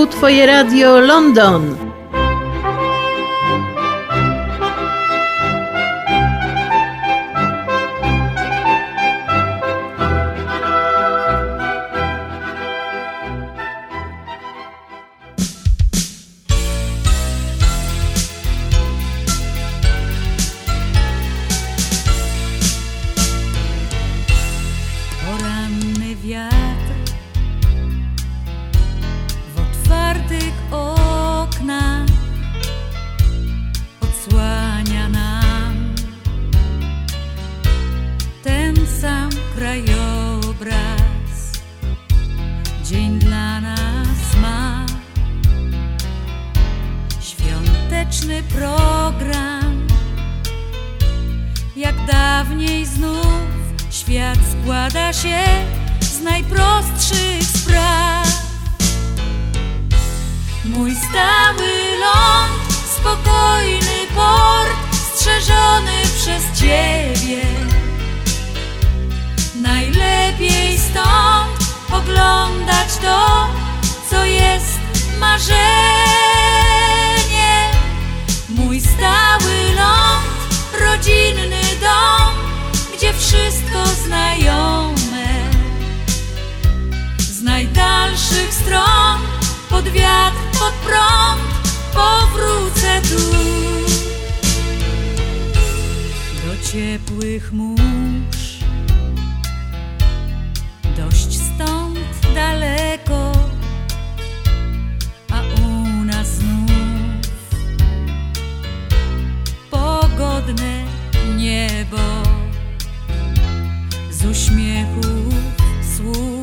Twoje Radio London. Program, jak dawniej znów świat składa się z najprostszych spraw. Mój stały ląd, spokojny port, strzeżony przez Ciebie. Najlepiej stąd oglądać to, co jest marzeniem. Mój stały ląd, rodzinny dom, gdzie wszystko znajome. Z najdalszych stron, pod wiatr, pod prąd, powrócę tu. Do ciepłych mórz, dość stąd daleko, a u nas znów pogodne niebo. Z uśmiechów, słów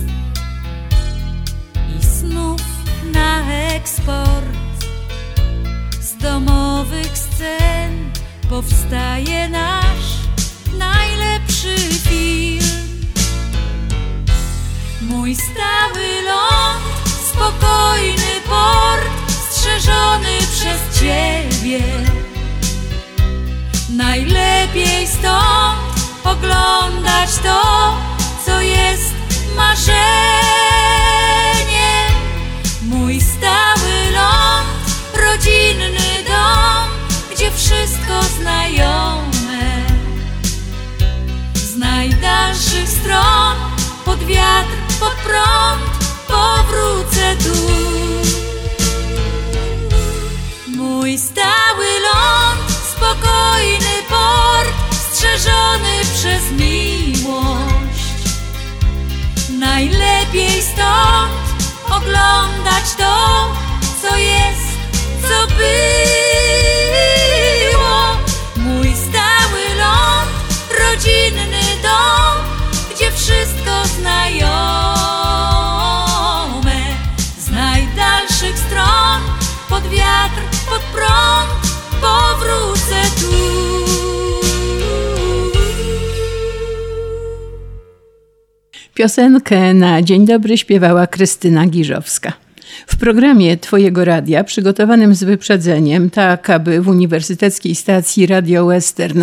i snów na eksport, z domowych scen powstaje nasz najlepszy film. Mój stały ląd, spokojny port, strzeżony przez Ciebie. Najlepiej stąd oglądać to, co jest marzeniem. Mój stały ląd, rodzinny dom, gdzie wszystko znajome. Z najdalszych stron, pod wiatr, pod prąd, powrócę tu. Mój stały ląd, spokojny port, strzeżony przez miłość. Najlepiej stąd oglądać to, co jest, co było. Mój stały ląd, rodzinny dom, gdzie wszystko znajome. Z najdalszych stron, pod wiatr, pod prąd, powrócę tu. Piosenkę na Dzień Dobry śpiewała Krystyna Giżowska. W programie Twojego Radia, przygotowanym z wyprzedzeniem, tak aby w uniwersyteckiej stacji Radio Western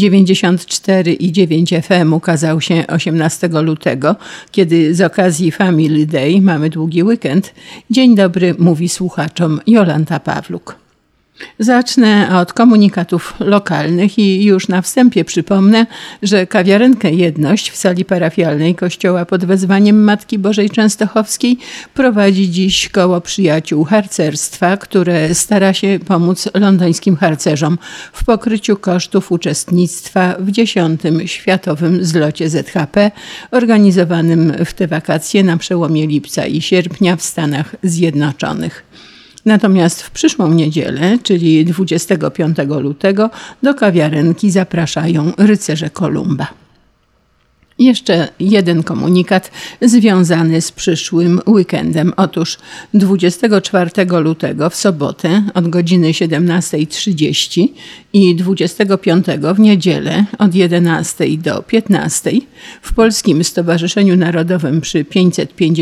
94,9 FM ukazał się 18 lutego, kiedy z okazji Family Day mamy długi weekend, Dzień Dobry mówi słuchaczom Jolanta Pawluk. Zacznę od komunikatów lokalnych i już na wstępie przypomnę, że kawiarenkę Jedność w sali parafialnej Kościoła pod wezwaniem Matki Bożej Częstochowskiej prowadzi dziś koło przyjaciół harcerstwa, które stara się pomóc londyńskim harcerzom w pokryciu kosztów uczestnictwa w 10. Światowym Zlocie ZHP organizowanym w te wakacje na przełomie lipca i sierpnia w Stanach Zjednoczonych. Natomiast w przyszłą niedzielę, czyli 25 lutego, do kawiarenki zapraszają rycerze Kolumba. Jeszcze jeden komunikat związany z przyszłym weekendem. Otóż 24 lutego w sobotę od godziny 17:30 i 25 w niedzielę od 11 do 15 w Polskim Stowarzyszeniu Narodowym przy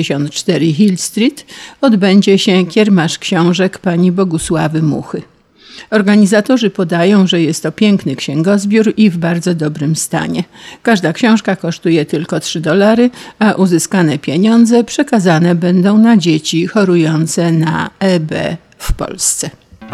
554 Hill Street odbędzie się kiermasz książek pani Bogusławy Muchy. Organizatorzy podają, że jest to piękny księgozbiór i w bardzo dobrym stanie. Każda książka kosztuje tylko $3, a uzyskane pieniądze przekazane będą na dzieci chorujące na EB w Polsce.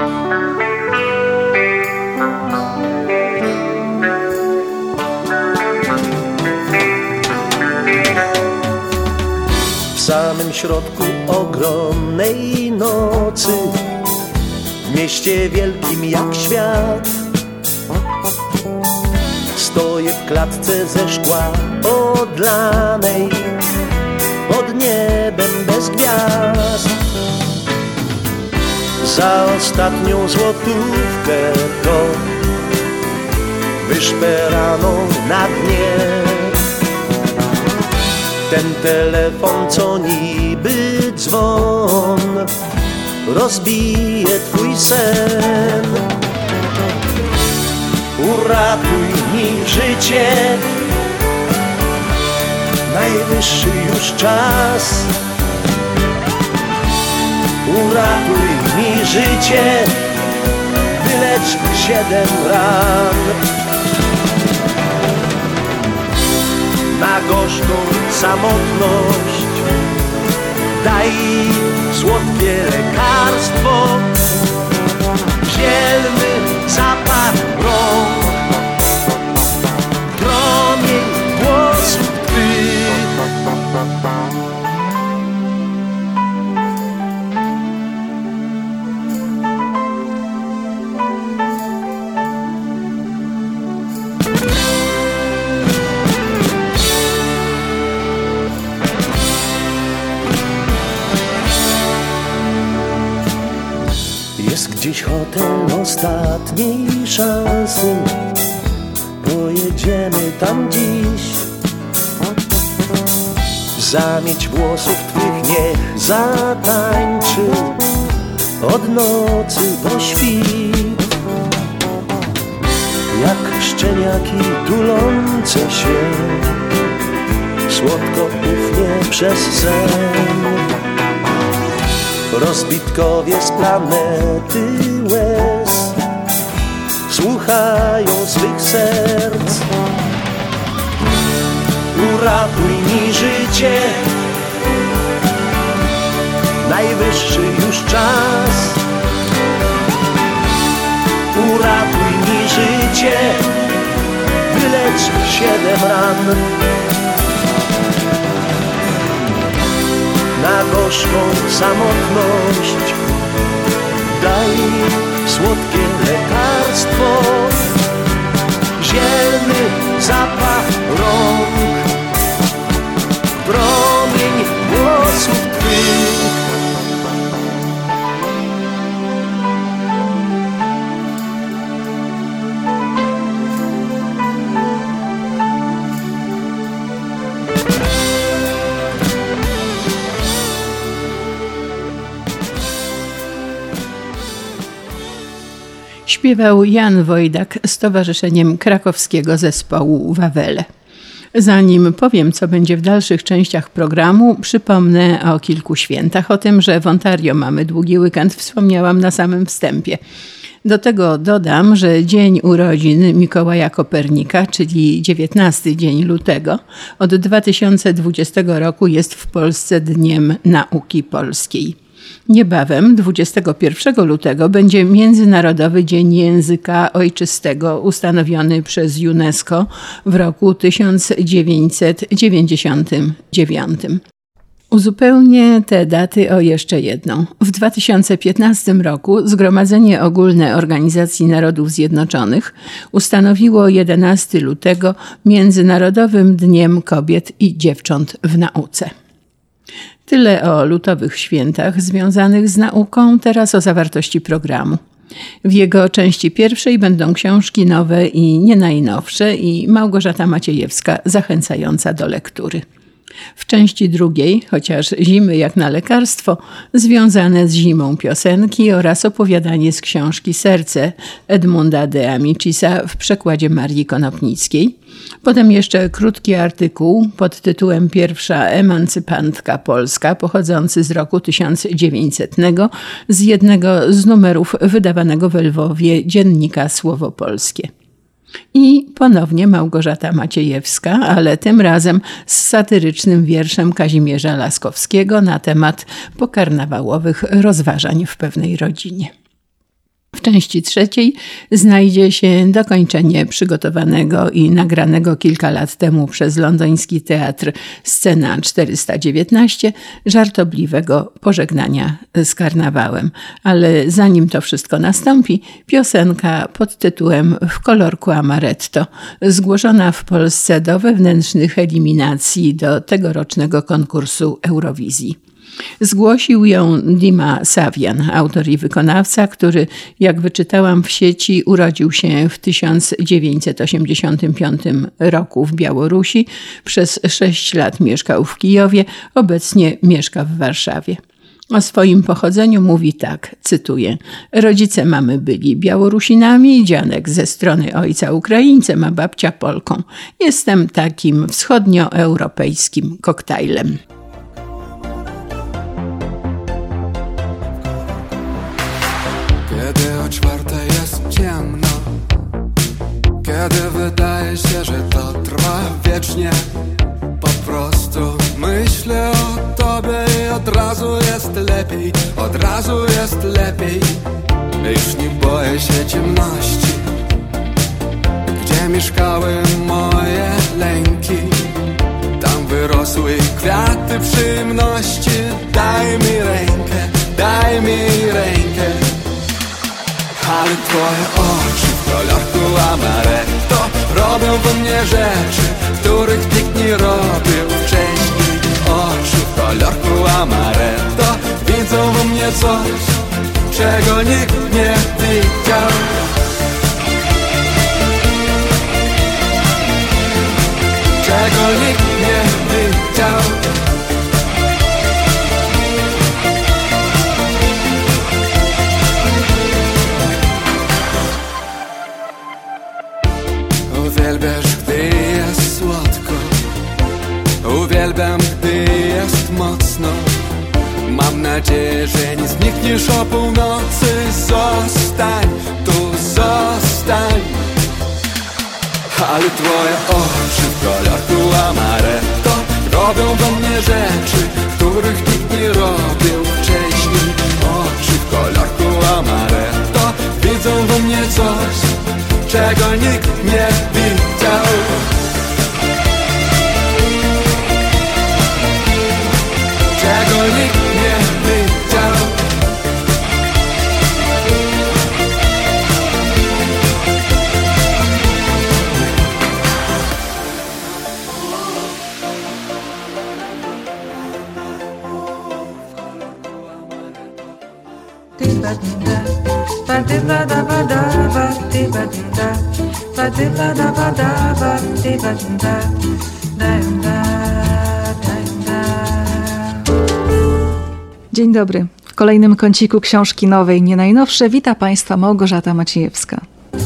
W samym środku ogromnej nocy, w mieście wielkim jak świat, stoję w klatce ze szkła odlanej, pod niebem bez gwiazd. Za ostatnią złotówkę to wyszperaną na dnie. Ten telefon, co niby dzwon, rozbije twój sen. Uratuj mi życie, najwyższy już czas. Uratuj mi życie, wylecz 7 ran. Na gorzką samotność daj słodkie lekarstwo, zielny zapach rąk, promień włosów twych. Jest gdzieś hotel ostatniej szansy, pojedziemy tam dziś. Zamieć włosów twych niech zatańczy od nocy do świt. Jak szczeniaki tulące się, słodko ufnie przez sen. Rozbitkowie z planety łez słuchają swych serc. Uratuj mi życie, najwyższy już czas. Uratuj mi życie, wylecz 7 ran. Na gorzką samotność daj słodkie lekarstwo, zielny zapach rąk, promień włosów twych. Śpiewał Jan Wojdak z Towarzyszeniem Krakowskiego Zespołu Wawele. Zanim powiem, co będzie w dalszych częściach programu, przypomnę o kilku świętach. O tym, że w Ontario mamy długi weekend, wspomniałam na samym wstępie. Do tego dodam, że dzień urodzin Mikołaja Kopernika, czyli 19 dzień lutego, od 2020 roku jest w Polsce Dniem Nauki Polskiej. Niebawem, 21 lutego, będzie Międzynarodowy Dzień Języka Ojczystego, ustanowiony przez UNESCO w roku 1999. Uzupełnię te daty o jeszcze jedną. W 2015 roku Zgromadzenie Ogólne Organizacji Narodów Zjednoczonych ustanowiło 11 lutego Międzynarodowym Dniem Kobiet i Dziewcząt w Nauce. Tyle o lutowych świętach związanych z nauką, teraz o zawartości programu. W jego części pierwszej będą książki nowe i nie najnowsze i Małgorzata Maciejewska zachęcająca do lektury. W części drugiej, chociaż zimy jak na lekarstwo, związane z zimą piosenki oraz opowiadanie z książki Serce Edmunda de Amicisa w przekładzie Marii Konopnickiej. Potem jeszcze krótki artykuł pod tytułem Pierwsza emancypantka polska, pochodzący z roku 1900, z jednego z numerów wydawanego w Lwowie dziennika Słowo Polskie. I ponownie Małgorzata Maciejewska, ale tym razem z satyrycznym wierszem Kazimierza Laskowskiego na temat pokarnawałowych rozważań w pewnej rodzinie. W części trzeciej znajdzie się dokończenie przygotowanego i nagranego kilka lat temu przez londyński teatr Scena 419 żartobliwego pożegnania z karnawałem. Ale zanim to wszystko nastąpi, piosenka pod tytułem W kolorku amaretto, zgłoszona w Polsce do wewnętrznych eliminacji do tegorocznego konkursu Eurowizji. Zgłosił ją Dima Savian, autor i wykonawca, który, jak wyczytałam w sieci, urodził się w 1985 roku w Białorusi, przez 6 lat mieszkał w Kijowie, obecnie mieszka w Warszawie. O swoim pochodzeniu mówi tak, cytuję: rodzice mamy byli Białorusinami, dziadek ze strony ojca Ukraińcem, a babcia Polką. Jestem takim wschodnioeuropejskim koktajlem. Kiedy o 4:00 jest ciemno, kiedy wydaje się, że to trwa wiecznie, po prostu myślę o tobie i od razu jest lepiej, od razu jest lepiej. Już nie boję się ciemności, gdzie mieszkały moje lęki. Tam wyrosły kwiaty przyjemności. Daj mi rękę, daj mi rękę. Ale twoje oczy w kolorku amaretto robią we mnie rzeczy, których nikt nie robił wcześniej. Oczy w kolorku amaretto widzą we mnie coś, czego nikt nie widział. Czego nikt nie widział. Uwielbiasz, gdy jest słodko, uwielbiam, gdy jest mocno. Mam nadzieję, że nie znikniesz o północy. Zostań, tu zostań. Ale twoje oczy w kolorku amaretto robią do mnie rzeczy, których nikt nie robił wcześniej. Oczy w kolorku amaretto widzą we mnie coś, czego nikt nie widział. Czego nikt nie widział. Dzień dobry. W kolejnym kąciku książki nowej, nie najnowsze, wita Państwa Małgorzata Maciejewska.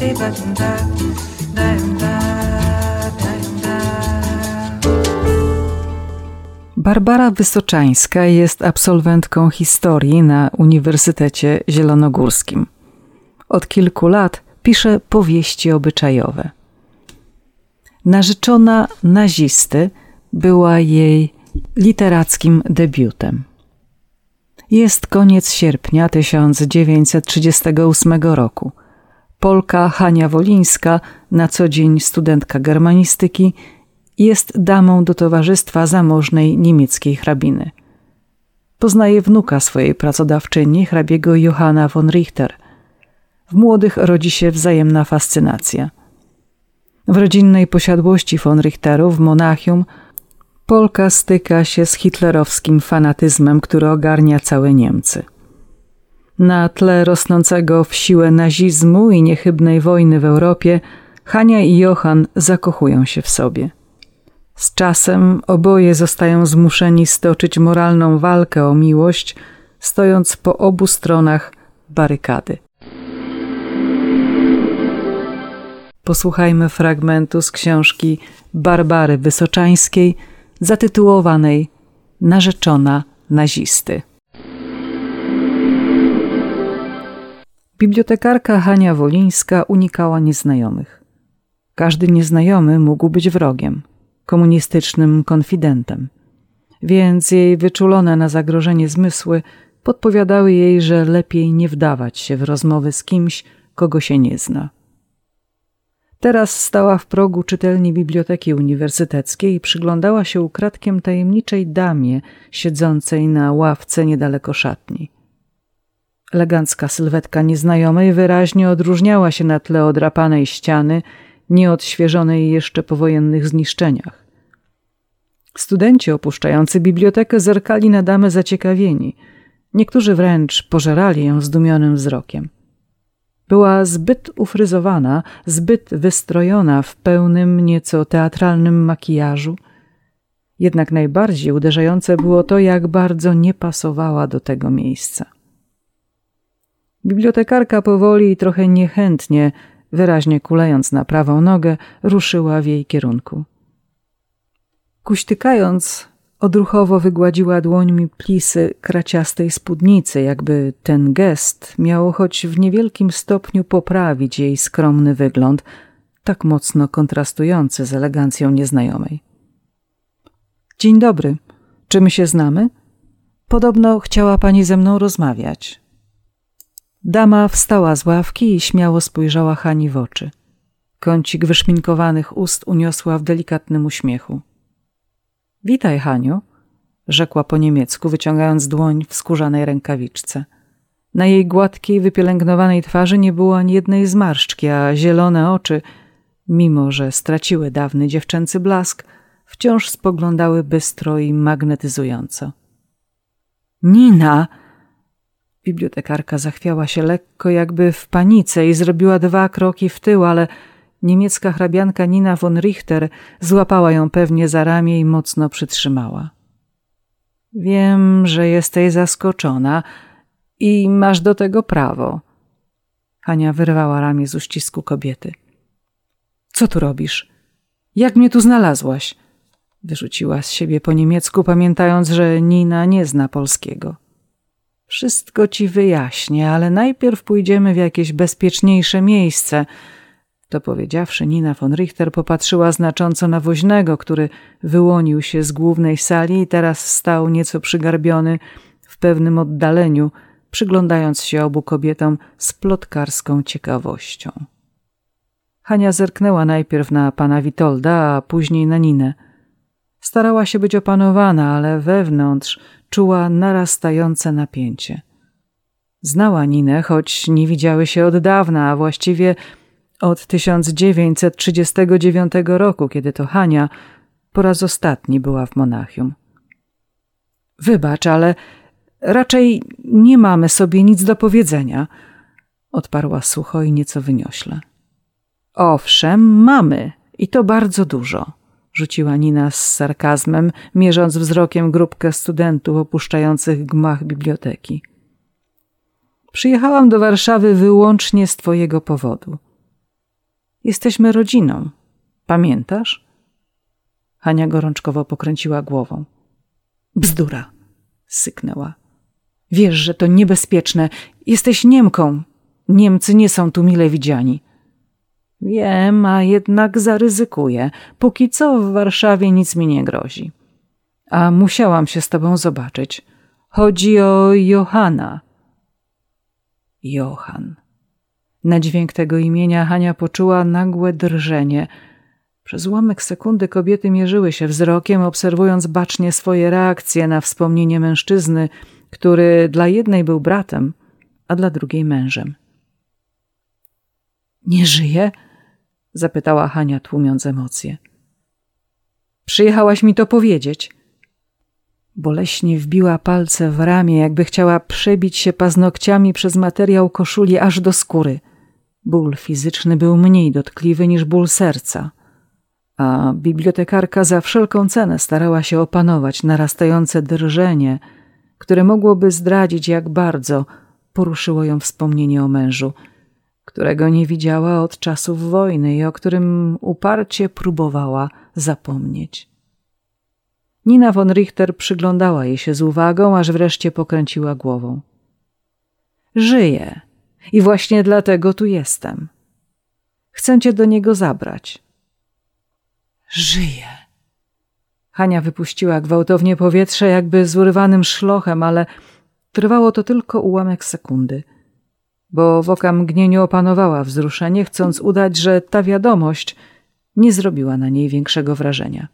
Barbara Wysoczańska jest absolwentką historii na Uniwersytecie Zielonogórskim. Od kilku lat pisze powieści obyczajowe. Narzeczona nazisty była jej literackim debiutem. Jest koniec sierpnia 1938 roku. Polka Hania Wolińska, na co dzień studentka germanistyki, jest damą do towarzystwa zamożnej niemieckiej hrabiny. Poznaje wnuka swojej pracodawczyni, hrabiego Johanna von Richter. W młodych rodzi się wzajemna fascynacja. W rodzinnej posiadłości von Richterów w Monachium Polka styka się z hitlerowskim fanatyzmem, który ogarnia całe Niemcy. Na tle rosnącego w siłę nazizmu i niechybnej wojny w Europie Hania i Johann zakochują się w sobie. Z czasem oboje zostają zmuszeni stoczyć moralną walkę o miłość, stojąc po obu stronach barykady. Posłuchajmy fragmentu z książki Barbary Wysoczańskiej zatytułowanej Narzeczona nazisty. Bibliotekarka Hania Wolińska unikała nieznajomych. Każdy nieznajomy mógł być wrogiem, komunistycznym konfidentem, więc jej wyczulone na zagrożenie zmysły podpowiadały jej, że lepiej nie wdawać się w rozmowy z kimś, kogo się nie zna. Teraz stała w progu czytelni Biblioteki Uniwersyteckiej i przyglądała się ukradkiem tajemniczej damie siedzącej na ławce niedaleko szatni. Elegancka sylwetka nieznajomej wyraźnie odróżniała się na tle odrapanej ściany, nieodświeżonej jeszcze po wojennych zniszczeniach. Studenci opuszczający bibliotekę zerkali na damę zaciekawieni. Niektórzy wręcz pożerali ją zdumionym wzrokiem. Była zbyt ufryzowana, zbyt wystrojona w pełnym, nieco teatralnym makijażu. Jednak najbardziej uderzające było to, jak bardzo nie pasowała do tego miejsca. Bibliotekarka powoli i trochę niechętnie, wyraźnie kulejąc na prawą nogę, ruszyła w jej kierunku. Kuśtykając, odruchowo wygładziła dłońmi plisy kraciastej spódnicy, jakby ten gest miał choć w niewielkim stopniu poprawić jej skromny wygląd, tak mocno kontrastujący z elegancją nieznajomej. Dzień dobry, czy my się znamy? Podobno chciała pani ze mną rozmawiać. Dama wstała z ławki i śmiało spojrzała Hani w oczy. Kącik wyszminkowanych ust uniosła w delikatnym uśmiechu. Witaj, Haniu, rzekła po niemiecku, wyciągając dłoń w skórzanej rękawiczce. Na jej gładkiej, wypielęgnowanej twarzy nie było ani jednej zmarszczki, a zielone oczy, mimo że straciły dawny dziewczęcy blask, wciąż spoglądały bystro i magnetyzująco. Nina! Bibliotekarka zachwiała się lekko, jakby w panice i zrobiła 2 kroki w tył, ale niemiecka hrabianka Nina von Richter złapała ją pewnie za ramię i mocno przytrzymała. Wiem, że jesteś zaskoczona i masz do tego prawo. Hania wyrwała ramię z uścisku kobiety. Co tu robisz? Jak mnie tu znalazłaś? Wyrzuciła z siebie po niemiecku, pamiętając, że Nina nie zna polskiego. Wszystko ci wyjaśnię, ale najpierw pójdziemy w jakieś bezpieczniejsze miejsce. To powiedziawszy, Nina von Richter popatrzyła znacząco na woźnego, który wyłonił się z głównej sali i teraz stał nieco przygarbiony w pewnym oddaleniu, przyglądając się obu kobietom z plotkarską ciekawością. Hania zerknęła najpierw na pana Witolda, a później na Ninę. Starała się być opanowana, ale wewnątrz czuła narastające napięcie. Znała Ninę, choć nie widziały się od dawna, a właściwie od 1939 roku, kiedy to Hania po raz ostatni była w Monachium. Wybacz, ale raczej nie mamy sobie nic do powiedzenia, odparła sucho i nieco wyniośle. Owszem, mamy i to bardzo dużo, rzuciła Nina z sarkazmem, mierząc wzrokiem grupkę studentów opuszczających gmach biblioteki. Przyjechałam do Warszawy wyłącznie z twojego powodu. Jesteśmy rodziną. Pamiętasz? Hania gorączkowo pokręciła głową. Bzdura, syknęła. Wiesz, że to niebezpieczne. Jesteś Niemką. Niemcy nie są tu mile widziani. Wiem, a jednak zaryzykuję. Póki co w Warszawie nic mi nie grozi. A musiałam się z tobą zobaczyć. Chodzi o Johana. Johan. Na dźwięk tego imienia Hania poczuła nagłe drżenie. Przez ułamek sekundy kobiety mierzyły się wzrokiem, obserwując bacznie swoje reakcje na wspomnienie mężczyzny, który dla jednej był bratem, a dla drugiej mężem. Nie żyje? Zapytała Hania, tłumiąc emocje. Przyjechałaś mi to powiedzieć. Boleśnie wbiła palce w ramię, jakby chciała przebić się paznokciami przez materiał koszuli aż do skóry. Ból fizyczny był mniej dotkliwy niż ból serca. a bibliotekarka za wszelką cenę starała się opanować narastające drżenie, które mogłoby zdradzić, jak bardzo poruszyło ją wspomnienie o mężu, którego nie widziała od czasów wojny i o którym uparcie próbowała zapomnieć. Nina von Richter przyglądała jej się z uwagą, aż wreszcie pokręciła głową. Żyję i właśnie dlatego tu jestem. Chcę cię do niego zabrać. Żyję. Hania wypuściła gwałtownie powietrze, jakby z urwanym szlochem, ale trwało to tylko ułamek sekundy, bo w okamgnieniu opanowała wzruszenie, chcąc udać, że ta wiadomość nie zrobiła na niej większego wrażenia.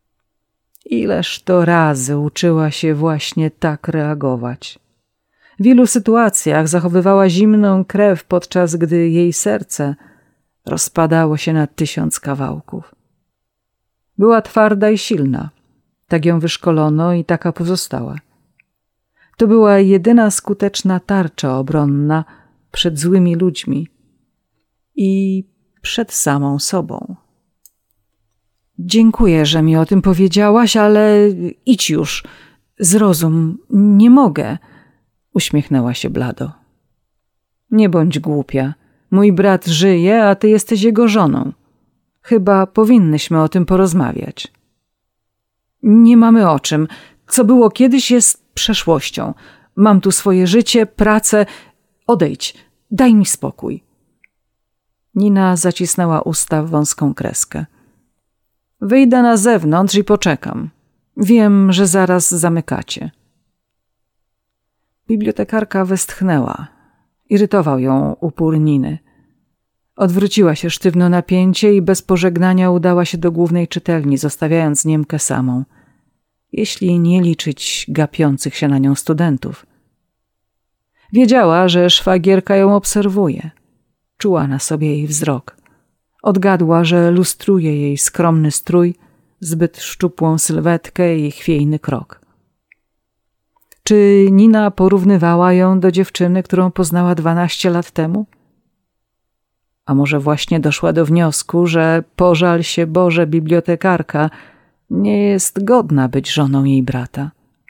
Ileż to razy uczyła się właśnie tak reagować. W ilu sytuacjach zachowywała zimną krew, podczas gdy jej serce rozpadało się na 1000 kawałków. Była twarda i silna, tak ją wyszkolono i taka pozostała. To była jedyna skuteczna tarcza obronna przed złymi ludźmi i przed samą sobą. Dziękuję, że mi o tym powiedziałaś, ale idź już, zrozum, nie mogę, uśmiechnęła się blado. Nie bądź głupia, mój brat żyje, a ty jesteś jego żoną. Chyba powinnyśmy o tym porozmawiać. Nie mamy o czym. Co było kiedyś, jest przeszłością. Mam tu swoje życie, pracę. Odejdź, daj mi spokój. Nina zacisnęła usta w wąską kreskę. Wyjdę na zewnątrz i poczekam. Wiem, że zaraz zamykacie. Bibliotekarka westchnęła. Irytował ją upór Niny. Odwróciła się sztywno na pięcie i bez pożegnania udała się do głównej czytelni, zostawiając Niemkę samą, jeśli nie liczyć gapiących się na nią studentów. Wiedziała, że szwagierka ją obserwuje. Czuła na sobie jej wzrok. Odgadła, że lustruje jej skromny strój, zbyt szczupłą sylwetkę i chwiejny krok. Czy Nina porównywała ją do dziewczyny, którą poznała 12 lat temu? A może właśnie doszła do wniosku, że pożal się Boże bibliotekarka nie jest godna być żoną jej brata.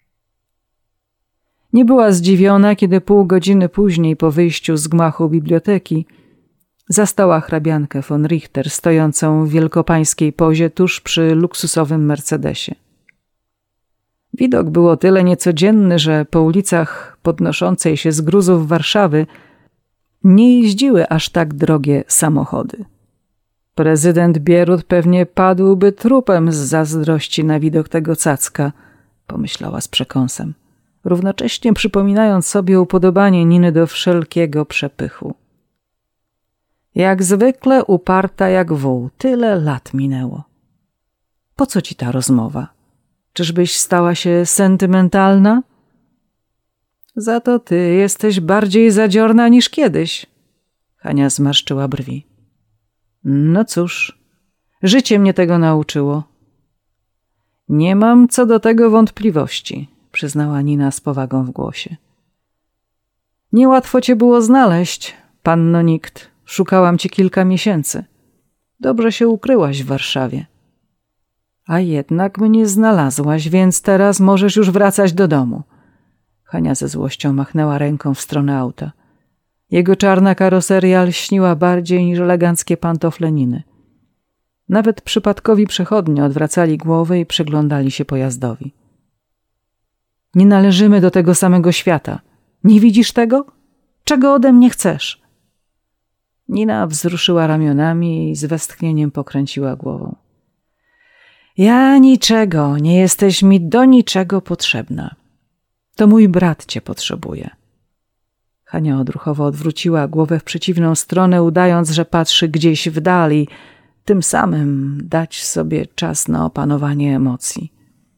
Nie była zdziwiona, kiedy pół godziny później po wyjściu z gmachu biblioteki zastała hrabiankę von Richter stojącą w wielkopańskiej pozie tuż przy luksusowym Mercedesie. Widok był o tyle niecodzienny, że po ulicach podnoszącej się z gruzów Warszawy nie jeździły aż tak drogie samochody. Prezydent Bierut pewnie padłby trupem z zazdrości na widok tego cacka, pomyślała z przekąsem, równocześnie przypominając sobie upodobanie Niny do wszelkiego przepychu. Jak zwykle uparta jak wół, tyle lat minęło. Po co ci ta rozmowa? Czyżbyś stała się sentymentalna? Za to ty jesteś bardziej zadziorna niż kiedyś. Hania zmarszczyła brwi. No cóż, życie mnie tego nauczyło. Nie mam co do tego wątpliwości, przyznała Nina z powagą w głosie. Niełatwo cię było znaleźć, panno nikt. Szukałam cię kilka miesięcy. Dobrze się ukryłaś w Warszawie. A jednak mnie znalazłaś, więc teraz możesz już wracać do domu. Hania ze złością machnęła ręką w stronę auta. Jego czarna karoseria lśniła bardziej niż eleganckie pantofle Niny. Nawet przypadkowi przechodnie odwracali głowę i przyglądali się pojazdowi. Nie należymy do tego samego świata. Nie widzisz tego? Czego ode mnie chcesz? Nina wzruszyła ramionami i z westchnieniem pokręciła głową. Ja niczego, nie jesteś mi do niczego potrzebna. To mój brat cię potrzebuje. Hania odruchowo odwróciła głowę w przeciwną stronę, udając, że patrzy gdzieś w dali, tym samym dać sobie czas na opanowanie emocji.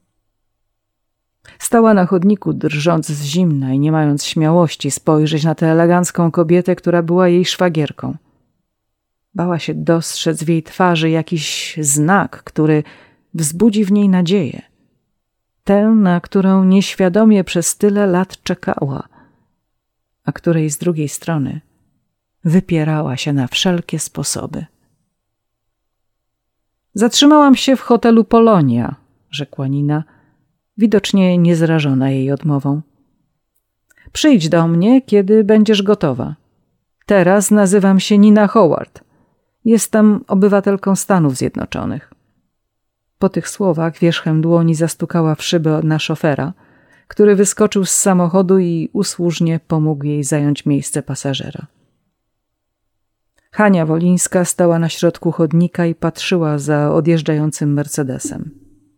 Stała na chodniku, drżąc z zimna i nie mając śmiałości spojrzeć na tę elegancką kobietę, która była jej szwagierką. Bała się dostrzec w jej twarzy jakiś znak, który wzbudzi w niej nadzieję. Tę, na którą nieświadomie przez tyle lat czekała, a której z drugiej strony wypierała się na wszelkie sposoby. Zatrzymałam się w hotelu Polonia, rzekła Nina, widocznie niezrażona jej odmową. Przyjdź do mnie, kiedy będziesz gotowa. Teraz nazywam się Nina Howard. Jestem obywatelką Stanów Zjednoczonych. Po tych słowach wierzchem dłoni zastukała w szybę na szofera, który wyskoczył z samochodu i usłużnie pomógł jej zająć miejsce pasażera. Hania Wolińska stała na środku chodnika i patrzyła za odjeżdżającym Mercedesem.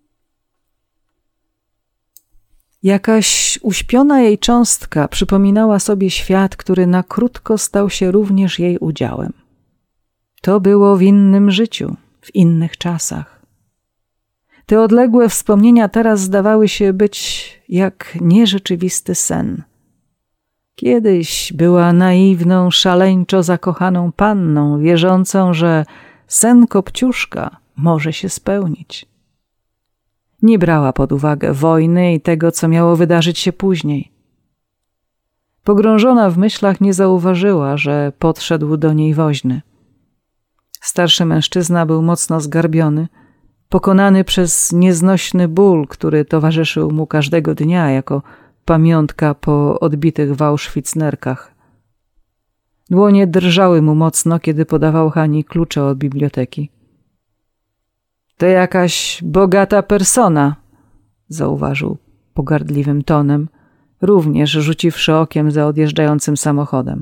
Jakaś uśpiona jej cząstka przypominała sobie świat, który na krótko stał się również jej udziałem. To było w innym życiu, w innych czasach. Te odległe wspomnienia teraz zdawały się być jak nierzeczywisty sen. Kiedyś była naiwną, szaleńczo zakochaną panną, wierzącą, że sen Kopciuszka może się spełnić. Nie brała pod uwagę wojny i tego, co miało wydarzyć się później. Pogrążona w myślach nie zauważyła, że podszedł do niej woźny. Starszy mężczyzna był mocno zgarbiony, pokonany przez nieznośny ból, który towarzyszył mu każdego dnia jako pamiątka po odbitych w Auschwitz nerkach. Dłonie drżały mu mocno, kiedy podawał Hani klucze od biblioteki. To jakaś bogata persona, zauważył pogardliwym tonem, również rzuciwszy okiem za odjeżdżającym samochodem.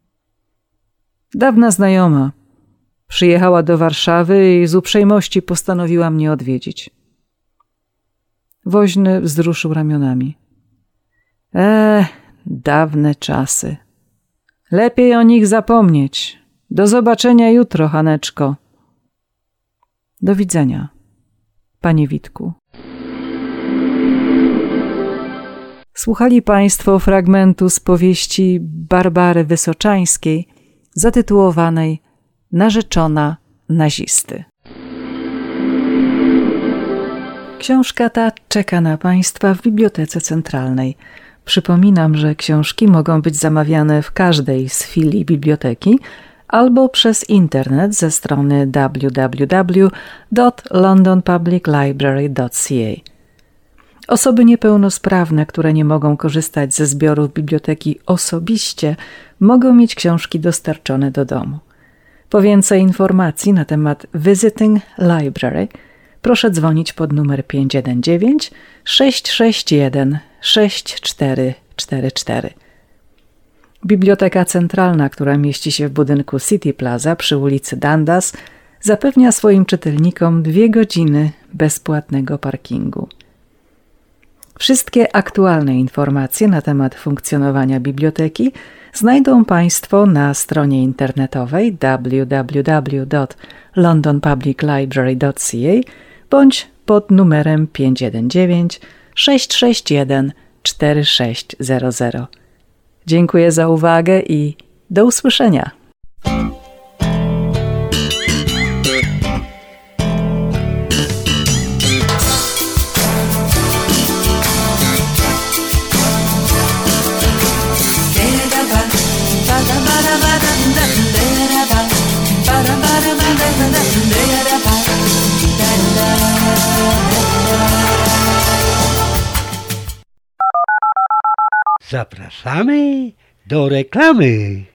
Dawna znajoma. Przyjechała do Warszawy i z uprzejmości postanowiła mnie odwiedzić. Woźny wzruszył ramionami. Dawne czasy. Lepiej o nich zapomnieć. Do zobaczenia jutro, Haneczko. Do widzenia, panie Witku. Słuchali państwo fragmentu z powieści Barbary Wysoczańskiej zatytułowanej Narzeczona nazisty. Książka ta czeka na państwa w Bibliotece Centralnej. Przypominam, że książki mogą być zamawiane w każdej z filii biblioteki albo przez internet ze strony www.londonpubliclibrary.ca. Osoby niepełnosprawne, które nie mogą korzystać ze zbiorów biblioteki osobiście, mogą mieć książki dostarczone do domu. Po więcej informacji na temat Visiting Library proszę dzwonić pod numer 519 661 6444. Biblioteka Centralna, która mieści się w budynku City Plaza przy ulicy Dundas, zapewnia swoim czytelnikom 2 godziny bezpłatnego parkingu. Wszystkie aktualne informacje na temat funkcjonowania biblioteki znajdą państwo na stronie internetowej www.londonpubliclibrary.ca bądź pod numerem 519 661 4600. Dziękuję za uwagę i do usłyszenia. Zapraszamy do reklamy.